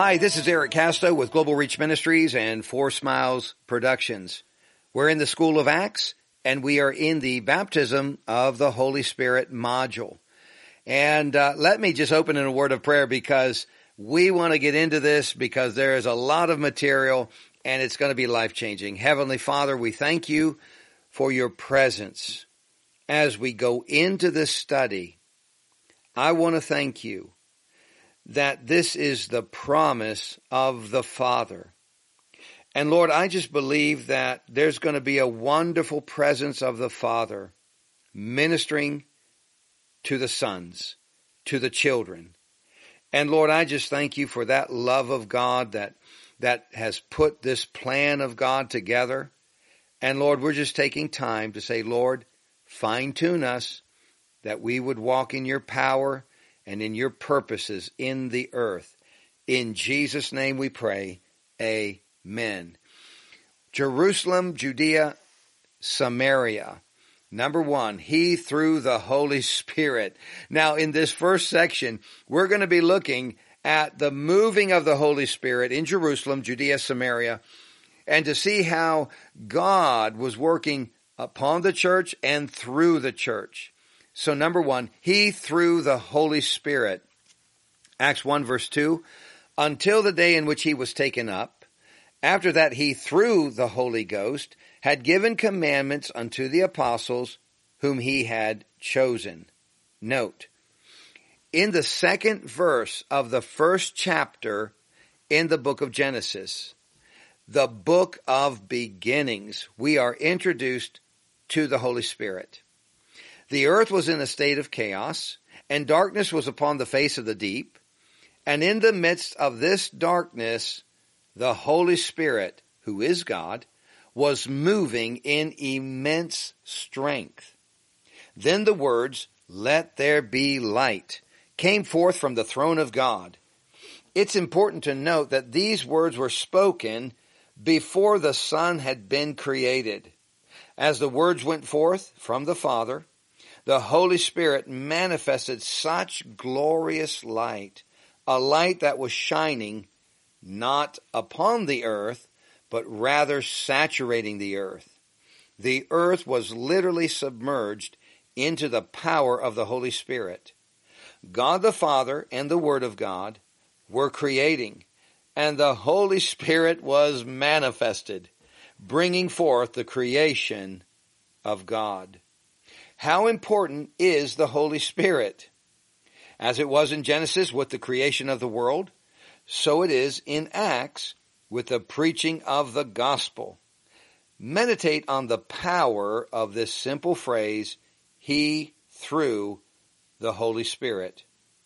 Hi, this is Eric Casto with Global Reach Ministries and Four Smiles Productions. We're in the School of Acts, and we are in the Baptism of the Holy Spirit module. And let me just open in a word of prayer, because we want to get into this because there is a lot of material and it's going to be life-changing. Heavenly Father, we thank you for your presence. As we go into this study, I want to thank you that this is the promise of the Father. And Lord, I just believe that there's going to be a wonderful presence of the Father ministering to the sons, to the children. And Lord, I just thank you for that love of God that has put this plan of God together. And Lord, we're just taking time to say, Lord, fine-tune us that we would walk in your power and in your purposes in the earth. In Jesus' name we pray, amen. Jerusalem, Judea, Samaria. Number one, he through the Holy Spirit. Now, in this first section, we're going to be looking at the moving of the Holy Spirit in Jerusalem, Judea, Samaria, and to see how God was working upon the church and through the church. So number one, he through the Holy Spirit. Acts 1 verse 2, until the day in which he was taken up. After that, he through the Holy Ghost had given commandments unto the apostles whom he had chosen. Note, in the second verse of the first chapter in the book of Genesis, the book of beginnings, we are introduced to the Holy Spirit. The earth was in a state of chaos, and darkness was upon the face of the deep. And in the midst of this darkness, the Holy Spirit, who is God, was moving in immense strength. Then the words, "Let there be light," came forth from the throne of God. It's important to note that these words were spoken before the Son had been created. As the words went forth from the Father, the Holy Spirit manifested such glorious light, a light that was shining not upon the earth, but rather saturating the earth. The earth was literally submerged into the power of the Holy Spirit. God the Father and the Word of God were creating, and the Holy Spirit was manifested, bringing forth the creation of God. How important is the Holy Spirit? As it was in Genesis with the creation of the world, so it is in Acts with the preaching of the gospel. Meditate on the power of this simple phrase, he through the Holy Spirit.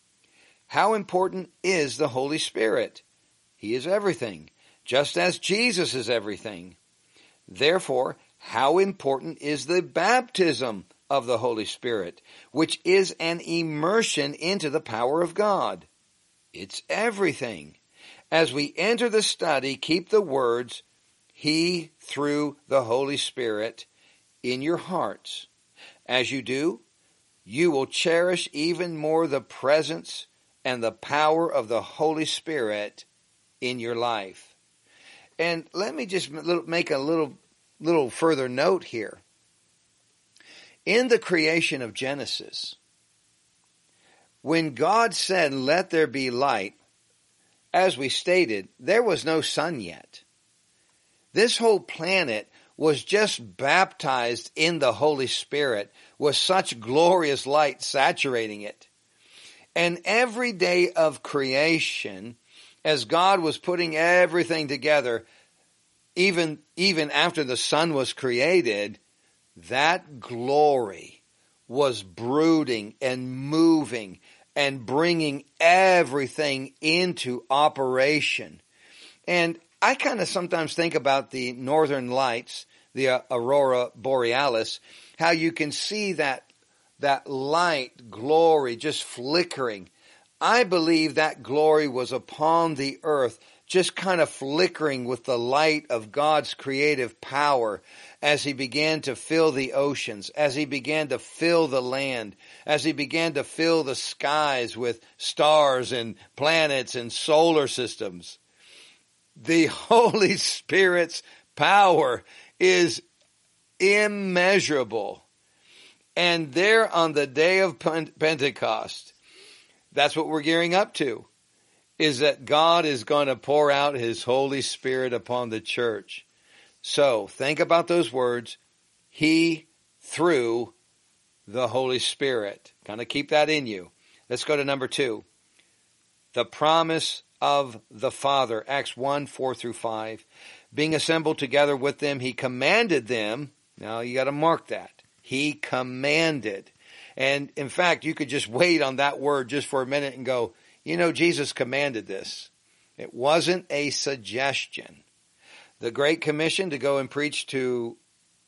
How important is the Holy Spirit? He is everything, just as Jesus is everything. Therefore, how important is the baptism of the Holy Spirit, which is an immersion into the power of God? It's everything. As we enter the study, keep the words, he through the Holy Spirit, in your hearts. As you do, you will cherish even more the presence and the power of the Holy Spirit in your life. And let me just make a little further note here. In the creation of Genesis, when God said, "Let there be light," as we stated, there was no sun yet. This whole planet was just baptized in the Holy Spirit with such glorious light saturating it. And every day of creation, as God was putting everything together, even after the sun was created, that glory was brooding and moving and bringing everything into operation. And I kind of sometimes think about the northern lights, the aurora borealis, how you can see that light glory just flickering. I believe that glory was upon the earth just kind of flickering with the light of God's creative power as he began to fill the oceans, as he began to fill the land, as he began to fill the skies with stars and planets and solar systems. The Holy Spirit's power is immeasurable. And there on the day of Pentecost, that's what we're gearing up to, is that God is going to pour out his Holy Spirit upon the church. So think about those words, he through the Holy Spirit. Kind of keep that in you. Let's go to number 2. The promise of the Father, Acts 1, 4 through 5. Being assembled together with them, he commanded them. Now you got to mark that. He commanded. And in fact, you could just wait on that word just for a minute and go, you know, Jesus commanded this. It wasn't a suggestion. The Great Commission to go and preach to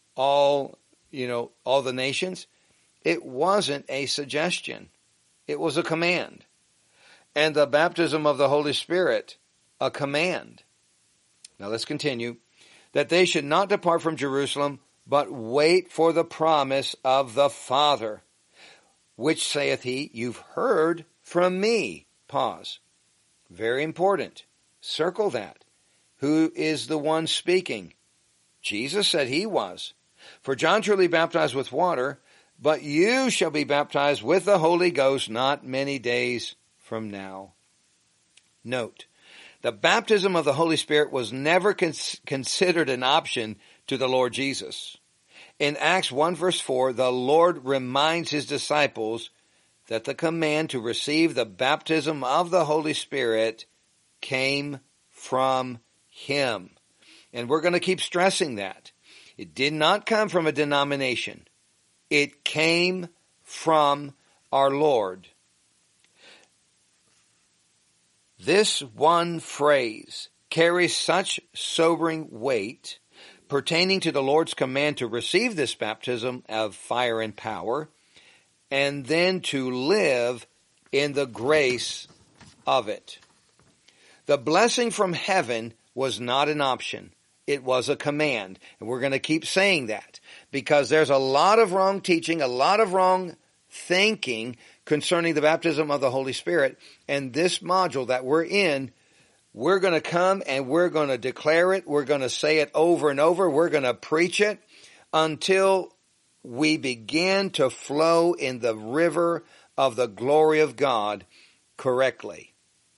all the nations, it wasn't a suggestion. It was a command. And the baptism of the Holy Spirit, a command. Now let's continue. That they should not depart from Jerusalem, but wait for the promise of the Father, which saith he, you've heard from me. Pause. Very important. Circle that. Who is the one speaking? Jesus said he was. For John truly baptized with water, but you shall be baptized with the Holy Ghost not many days from now. Note, the baptism of the Holy Spirit was never considered an option to the Lord Jesus. In Acts 1 verse 4, the Lord reminds his disciples that the command to receive the baptism of the Holy Spirit came from him. And we're going to keep stressing that. It did not come from a denomination. It came from our Lord. This one phrase carries such sobering weight pertaining to the Lord's command to receive this baptism of fire and power, and then to live in the grace of it. The blessing from heaven was not an option. It was a command. And we're going to keep saying that because there's a lot of wrong teaching, a lot of wrong thinking concerning the baptism of the Holy Spirit. And this module that we're in, we're going to come and we're going to declare it. We're going to say it over and over. We're going to preach it until we begin to flow in the river of the glory of God correctly.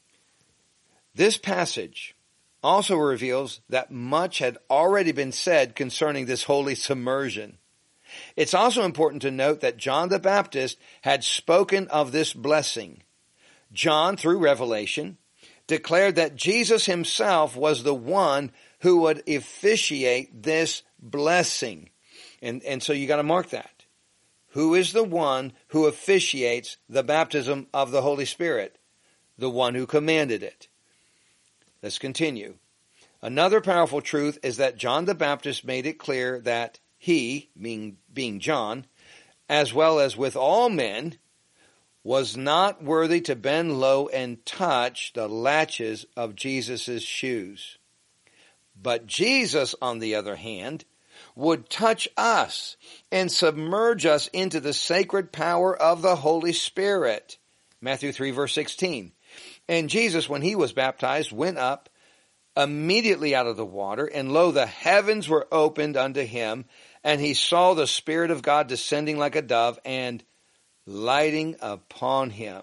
This passage also reveals that much had already been said concerning this holy submersion. It's also important to note that John the Baptist had spoken of this blessing. John, through revelation, declared that Jesus himself was the one who would officiate this blessing. And so you got to mark that. Who is the one who officiates the baptism of the Holy Spirit? The one who commanded it. Let's continue. Another powerful truth is that John the Baptist made it clear that he, being John, as well as with all men, was not worthy to bend low and touch the latches of Jesus' shoes. But Jesus, on the other hand, would touch us and submerge us into the sacred power of the Holy Spirit. Matthew 3 verse 16. And Jesus, when he was baptized, went up immediately out of the water, and lo, the heavens were opened unto him, and he saw the Spirit of God descending like a dove and lighting upon him.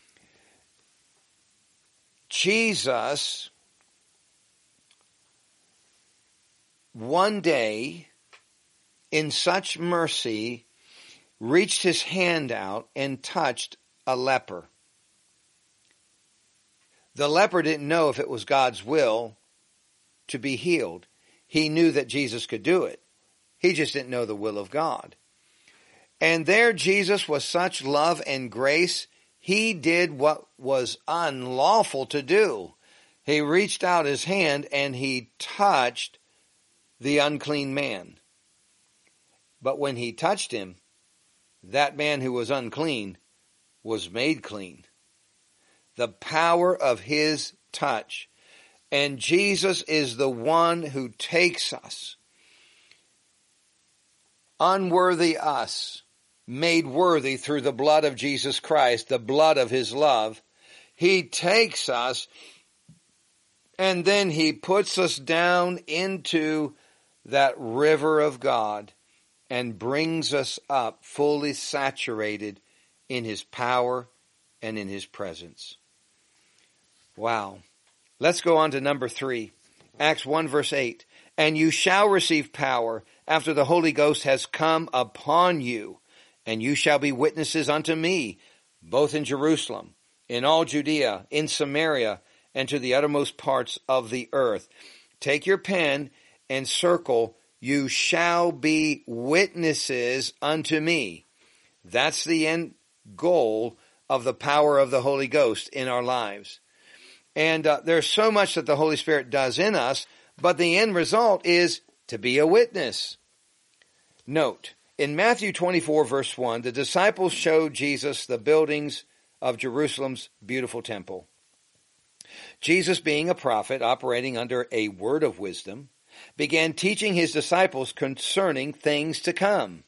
Jesus, one day, in such mercy, reached his hand out and touched a leper. The leper didn't know if it was God's will to be healed. He knew that Jesus could do it. He just didn't know the will of God. And there Jesus was such love and grace, he did what was unlawful to do. He reached out his hand and he touched the unclean man. But when he touched him, that man who was unclean was made clean. The power of his touch. And Jesus is the one who takes us, unworthy us, made worthy through the blood of Jesus Christ, the blood of his love. He takes us and then he puts us down into that river of God and brings us up fully saturated in his power and in his presence. Wow. Let's go on to number 3. Acts 1 verse 8. And you shall receive power after the Holy Ghost has come upon you, and you shall be witnesses unto me, both in Jerusalem, in all Judea, in Samaria, and to the uttermost parts of the earth. Take your pen and circle, you shall be witnesses unto me. That's the end goal of the power of the Holy Ghost in our lives. And there's so much that the Holy Spirit does in us, but the end result is to be a witness. Note, in Matthew 24 verse 1, the disciples showed Jesus the buildings of Jerusalem's beautiful temple. Jesus, being a prophet operating under a word of wisdom, began teaching his disciples concerning things to come.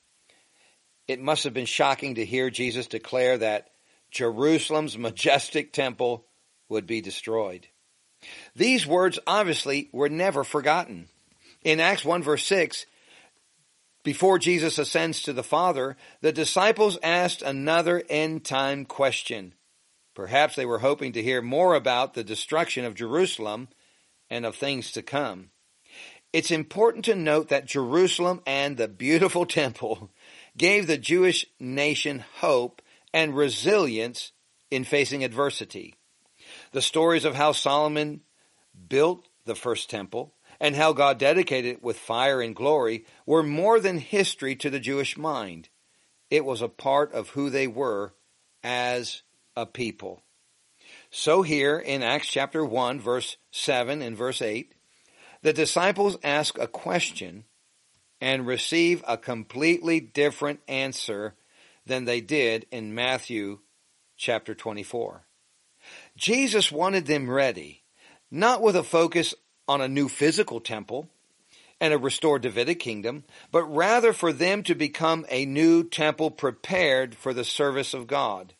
It must have been shocking to hear Jesus declare that Jerusalem's majestic temple would be destroyed. These words obviously were never forgotten. In Acts 1 verse 6, before Jesus ascends to the Father, the disciples asked another end-time question. Perhaps they were hoping to hear more about the destruction of Jerusalem and of things to come. It's important to note that Jerusalem and the beautiful temple gave the Jewish nation hope and resilience in facing adversity. The stories of how Solomon built the first temple and how God dedicated it with fire and glory were more than history to the Jewish mind. It was a part of who they were as a people. So here in Acts chapter 1, verse 7 and verse 8, the disciples ask a question and receive a completely different answer than they did in Matthew chapter 24. Jesus wanted them ready, not with a focus on a new physical temple and a restored Davidic kingdom, but rather for them to become a new temple prepared for the service of God.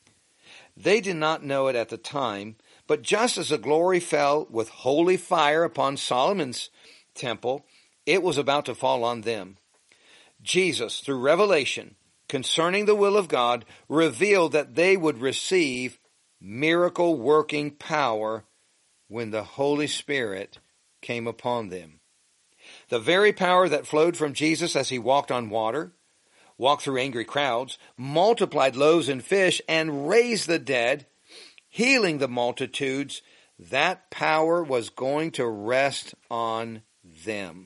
They did not know it at the time, but just as the glory fell with holy fire upon Solomon's temple, it was about to fall on them. Jesus, through revelation concerning the will of God, revealed that they would receive miracle-working power when the Holy Spirit came upon them. The very power that flowed from Jesus as he walked on water, walked through angry crowds, multiplied loaves and fish, and raised the dead, healing the multitudes, that power was going to rest on them.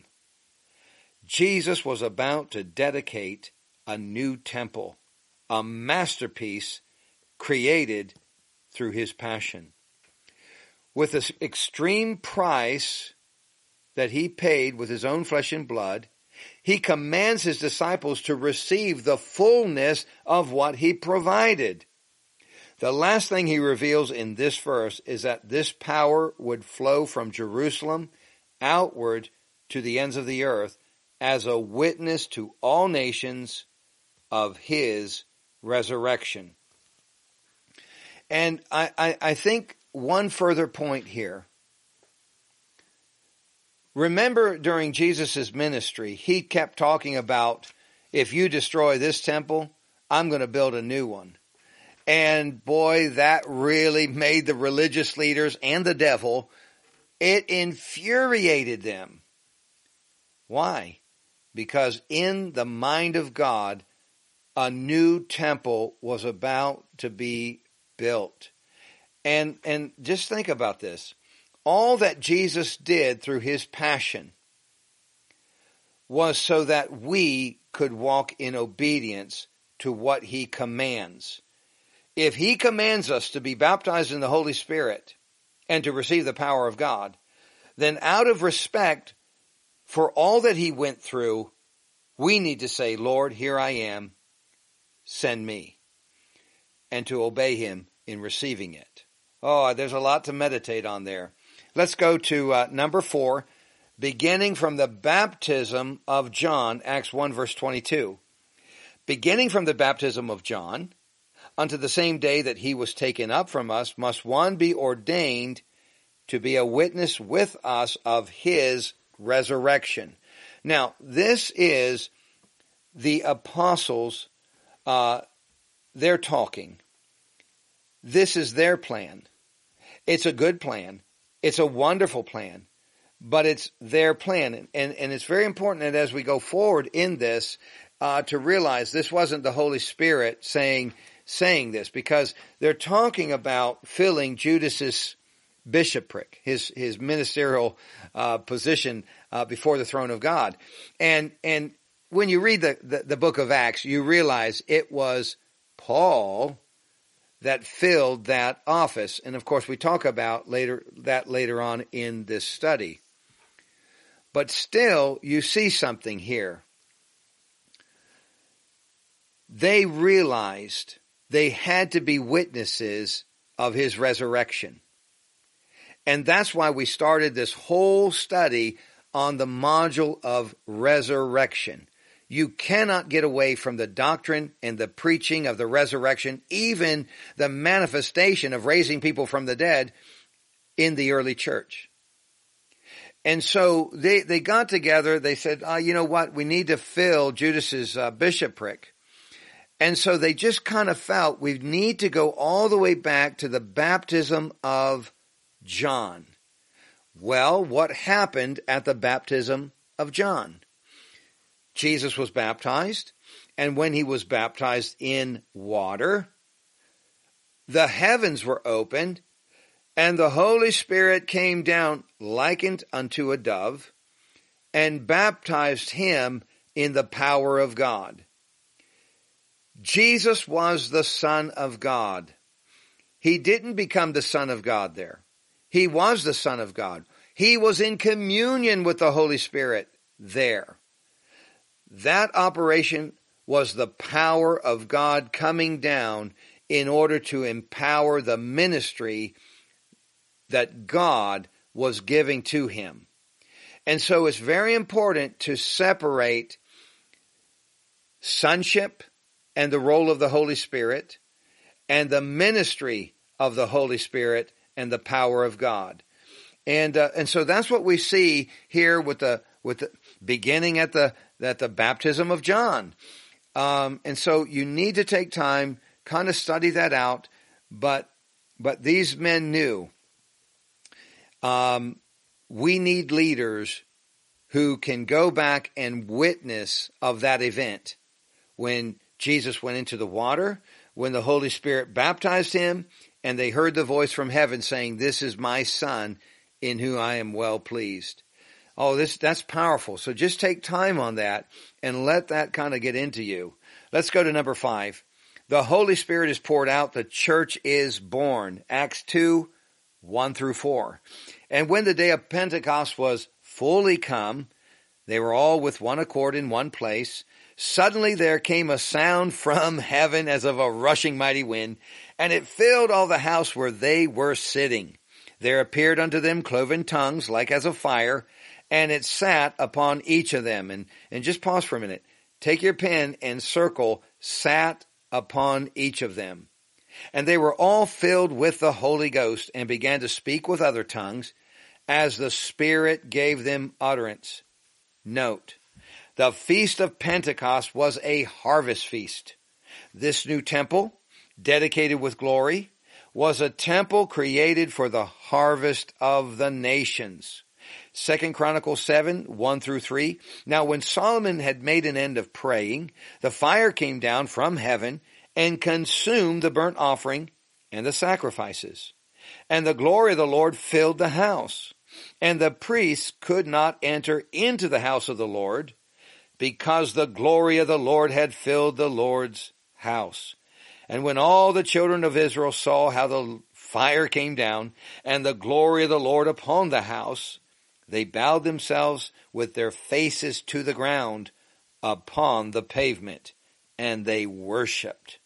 Jesus was about to dedicate a new temple, a masterpiece created through his passion. With the extreme price that he paid with his own flesh and blood, he commands his disciples to receive the fullness of what he provided. The last thing he reveals in this verse is that this power would flow from Jerusalem outward to the ends of the earth as a witness to all nations of his resurrection. And I think one further point here. Remember, during Jesus' ministry, he kept talking about, if you destroy this temple, I'm going to build a new one. And boy, that really made the religious leaders and the devil, it infuriated them. Why? Because in the mind of God, a new temple was about to be built. And just think about this. All that Jesus did through his passion was so that we could walk in obedience to what he commands. If he commands us to be baptized in the Holy Spirit and to receive the power of God, then out of respect for all that he went through, we need to say, Lord, here I am, send me, and to obey him in receiving it. Oh, there's a lot to meditate on there. Let's go to number 4, beginning from the baptism of John, Acts 1 verse 22. Beginning from the baptism of John, unto the same day that he was taken up from us, must one be ordained to be a witness with us of his resurrection. Now, this is the apostles, they're talking. This is their plan. It's a good plan. It's a wonderful plan, but it's their plan. And it's very important that as we go forward in this, to realize this wasn't the Holy Spirit saying this, because they're talking about filling Judas's bishopric, his ministerial position before the throne of God. And when you read the book of Acts, you realize it was Paul that filled that office. And of course, we talk about later on in this study. But still, you see something here. They realized they had to be witnesses of his resurrection. And that's why we started this whole study on the module of resurrection. You cannot get away from the doctrine and the preaching of the resurrection, even the manifestation of raising people from the dead in the early church. And so they got together. They said, you know what? We need to fill Judas's bishopric. And so they just kind of felt we need to go all the way back to the baptism of John. Well, what happened at the baptism of John? Jesus was baptized, and when he was baptized in water, the heavens were opened, and the Holy Spirit came down likened unto a dove, and baptized him in the power of God. Jesus was the Son of God. He didn't become the Son of God there. He was the Son of God. He was in communion with the Holy Spirit there. That operation was the power of God coming down in order to empower the ministry that God was giving to him. And so it's very important to separate sonship and the role of the Holy Spirit and the ministry of the Holy Spirit and the power of God. And so that's what we see here with the beginning at the baptism of John. And so you need to take time, kind of study that out. But these men knew we need leaders who can go back and witness of that event when Jesus went into the water, when the Holy Spirit baptized him, and they heard the voice from heaven saying, "This is my Son, in whom I am well pleased." Oh, that's powerful. So just take time on that and let that kind of get into you. Let's go to number 5. The Holy Spirit is poured out. The church is born. Acts 2, 1 through 4. And when the day of Pentecost was fully come, they were all with one accord in one place. Suddenly there came a sound from heaven as of a rushing mighty wind, and it filled all the house where they were sitting. There appeared unto them cloven tongues like as of fire, and it sat upon each of them. And just pause for a minute. Take your pen and circle sat upon each of them. And they were all filled with the Holy Ghost and began to speak with other tongues as the Spirit gave them utterance. Note, the feast of Pentecost was a harvest feast. This new temple, dedicated with glory, was a temple created for the harvest of the nations. 2 Chronicles 7, 1 through 3. Now when Solomon had made an end of praying, the fire came down from heaven and consumed the burnt offering and the sacrifices. And the glory of the Lord filled the house. And the priests could not enter into the house of the Lord, because the glory of the Lord had filled the Lord's house. And when all the children of Israel saw how the fire came down and the glory of the Lord upon the house, they bowed themselves with their faces to the ground upon the pavement, and they worshiped.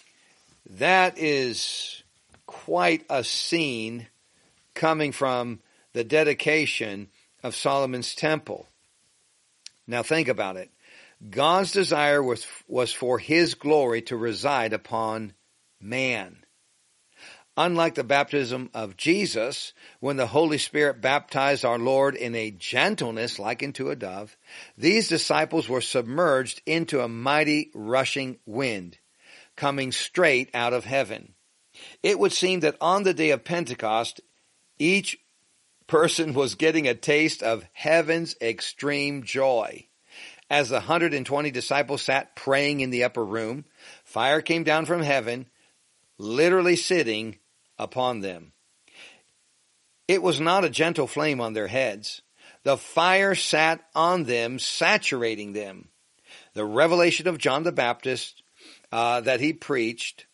That is quite a scene coming from the dedication of Solomon's temple. Now think about it. God's desire was for his glory to reside upon man. Unlike the baptism of Jesus, when the Holy Spirit baptized our Lord in a gentleness like unto a dove, these disciples were submerged into a mighty rushing wind, coming straight out of heaven. It would seem that on the day of Pentecost, each person was getting a taste of heaven's extreme joy. As the 120 disciples sat praying in the upper room, fire came down from heaven, literally sitting upon them. It was not a gentle flame on their heads. The fire sat on them, saturating them. The revelation of John the Baptist that he preached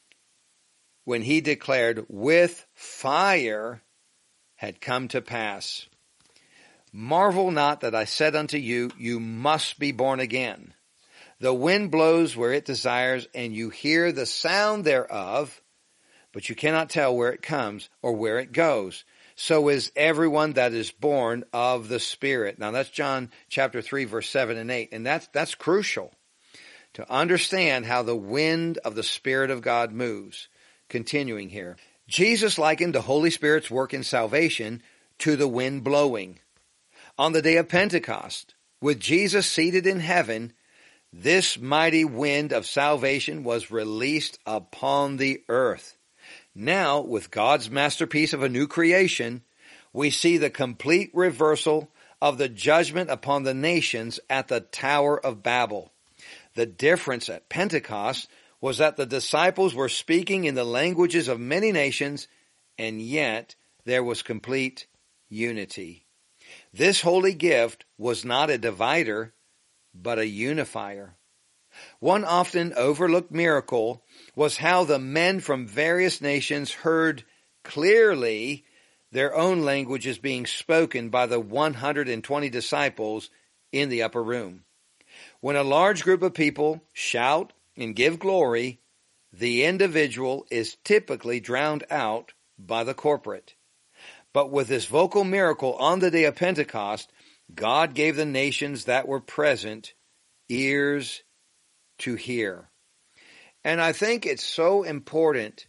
when he declared, "With fire," had come to pass. Marvel not that I said unto you, you must be born again. The wind blows where it desires, and you hear the sound thereof, but you cannot tell where it comes or where it goes. So is everyone that is born of the Spirit. Now that's John chapter 3, verse 7 and 8. And that's crucial to understand how the wind of the Spirit of God moves. Continuing here. Jesus likened the Holy Spirit's work in salvation to the wind blowing. On the day of Pentecost, with Jesus seated in heaven, this mighty wind of salvation was released upon the earth. Now, with God's masterpiece of a new creation, we see the complete reversal of the judgment upon the nations at the Tower of Babel. The difference at Pentecost was that the disciples were speaking in the languages of many nations, and yet there was complete unity. This holy gift was not a divider, but a unifier. One often overlooked miracle was how the men from various nations heard clearly their own languages being spoken by the 120 disciples in the upper room. When a large group of people shout and give glory, the individual is typically drowned out by the corporate. But with this vocal miracle on the day of Pentecost, God gave the nations that were present ears to hear. And I think it's so important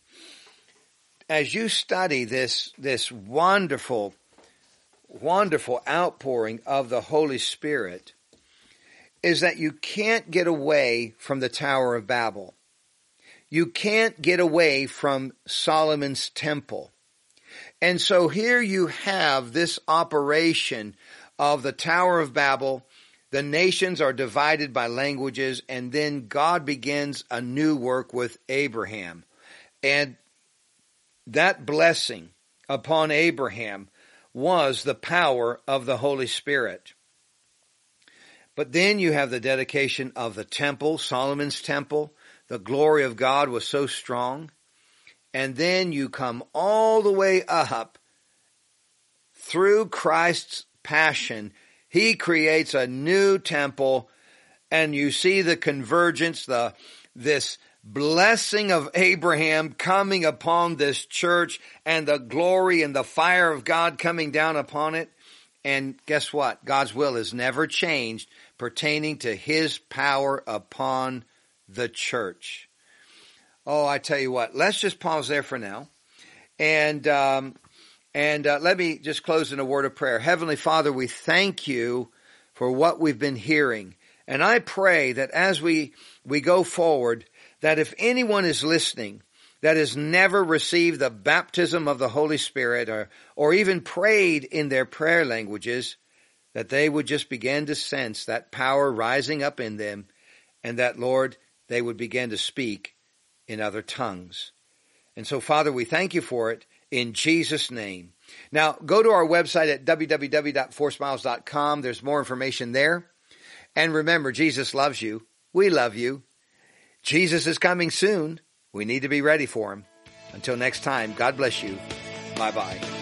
as you study this wonderful, wonderful outpouring of the Holy Spirit, is that you can't get away from the Tower of Babel. You can't get away from Solomon's temple. And so here you have this operation of the Tower of Babel. The nations are divided by languages, and then God begins a new work with Abraham. And that blessing upon Abraham was the power of the Holy Spirit. But then you have the dedication of the temple, Solomon's temple. The glory of God was so strong. And then you come all the way up through Christ's passion. He creates a new temple, and you see the convergence, this blessing of Abraham coming upon this church, and the glory and the fire of God coming down upon it. And guess what? God's will is never changed pertaining to his power upon the church. Oh, I tell you what, let's just pause there for now. And let me just close in a word of prayer. Heavenly Father, we thank you for what we've been hearing. And I pray that as we go forward, that if anyone is listening that has never received the baptism of the Holy Spirit or even prayed in their prayer languages, that they would just begin to sense that power rising up in them, and that, Lord, they would begin to speak in other tongues. And so, Father, we thank you for it in Jesus' name. Now, go to our website at www.foursmiles.com. There's more information there. And remember, Jesus loves you. We love you. Jesus is coming soon. We need to be ready for him. Until next time, God bless you. Bye-bye.